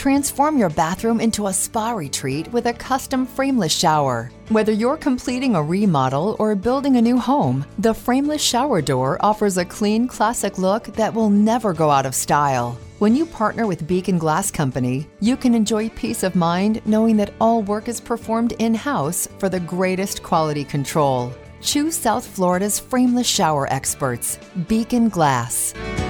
Transform your bathroom into a spa retreat with a custom frameless shower. Whether you're completing a remodel or building a new home, the frameless shower door offers a clean, classic look that will never go out of style. When you partner with Beacon Glass Company, you can enjoy peace of mind knowing that all work is performed in-house for the greatest quality control. Choose South Florida's frameless shower experts, Beacon Glass.